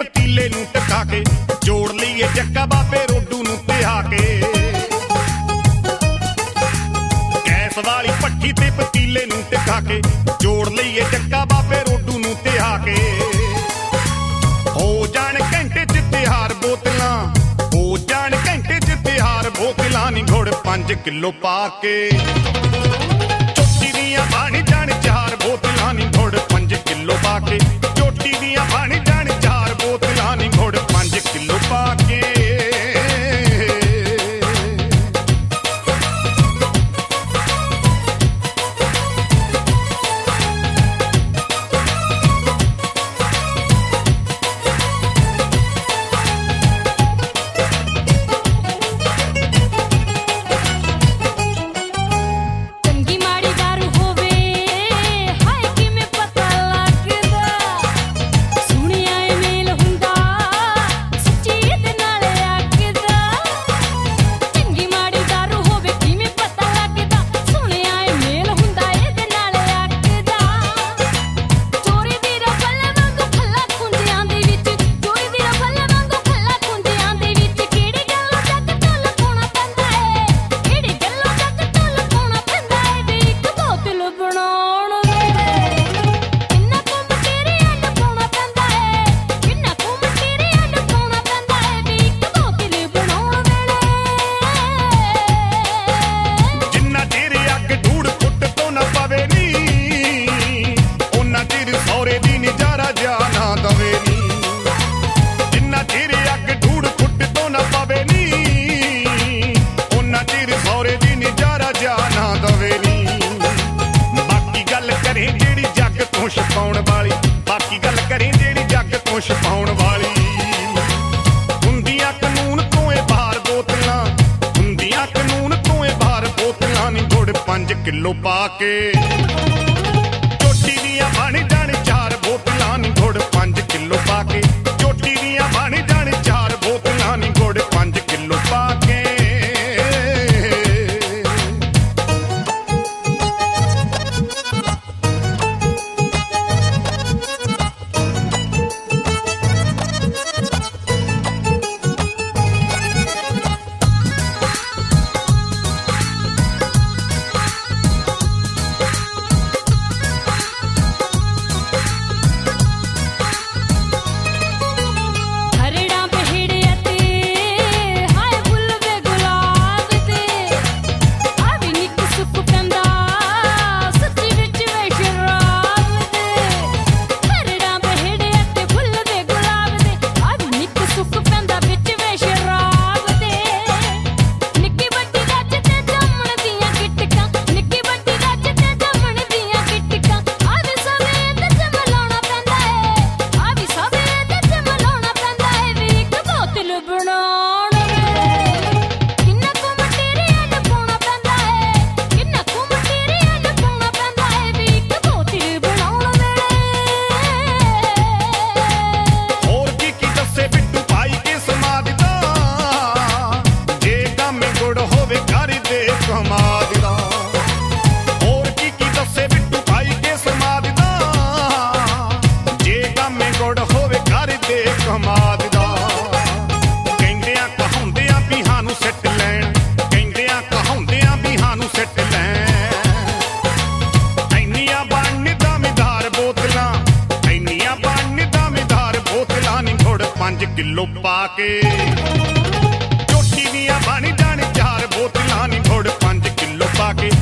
ਪਤੀਲੇ ਨੂੰ ਟਕਾ ਕੇ ਜੋੜ ਲਈਏ ਚੱਕਾ ਬਾਬੇ ਰੋਡੂ ਨੂੰ ਪਿਹਾ ਕੇ ਗੈਸ ਵਾਲੀ ਭੱਠੀ ਤੇ ਪਤੀਲੇ ਨੂੰ ਟਕਾ ਕੇ ਜੋੜ ਲਈਏ ਚੱਕਾ ਬਾਬੇ ਰੋਡੂ ਨੂੰ ਪਿਹਾ ਕੇ ਹੋ ਜਾਣ ਘੰਟੇ ਚ ਤਿਆਰ ਬੋਤਲਾਂ ਹੋ ਜਾਣ ਘੰਟੇ ਚ ਤਿਆਰ ਬੋਤਲਾਂ ਨੀ ਗੁੜ 5 ਕਿਲੋ ਪਾ ਕੇ ਚੋਟੀ ਦੀਆਂ ਬਣ ਜਾਣ 4 ਬੋਤਲਾਂ ਨੀ ਗੁੜ 5 ਕਿਲੋ ਪਾ ਕੇ ਚੋਟੀ ਦੀਆਂ ਬਣ ਜਾਣ 4 ਬੋਤਲਾਂ ਨੀ ਗੁੜ 5 ਕਿਲੋ ਪਾ ਕੇ ਬਾਕੀ ਗੱਲ ਕਰੇ ਜਿਹੜੀ ਜੱਗ ਤੋਂ ਛਪਾਉਣ ਵਾਲੀ ਹੁੰਦੀਆਂ ਕਾਨੂੰਨ ਤੋਂ ਏ ਬਾਹਰ ਬੋਤਲਾਂ ਹੁੰਦੀਆਂ ਕਾਨੂੰਨ ਤੋਂ ਏ ਬਾਹਰ ਬੋਤਲਾਂ ਨੀ ਗੁੜ 5 ਕਿਲੋ ਪਾ ਕੇ ਚੋਟੀ ਦੀਆਂ ਬਣ ਜਾਣ 4 ਬੋਤਲਾਂ ਨੀ ਗੁੜ 5 ਕਿਲੋ ਪਾ ਕੇ ਚੋਟੀ ਦੀਆਂ ਬਣ ਜਾਣ 4 ਬੋਤਲਾਂ ਨੀ ਗੁੜ 5 ਕਿਲੋ ਪਾ ਕੇ ਕਿਲੋ ਪਾ ਕੇ ਚੋਟੀ ਦੀਆਂ ਬਣ ਜਾਣ 4 ਬੋਤਲਾਂ ਨੀ ਗੁੜ 5 ਕਿਲੋ ਪਾ ਕੇ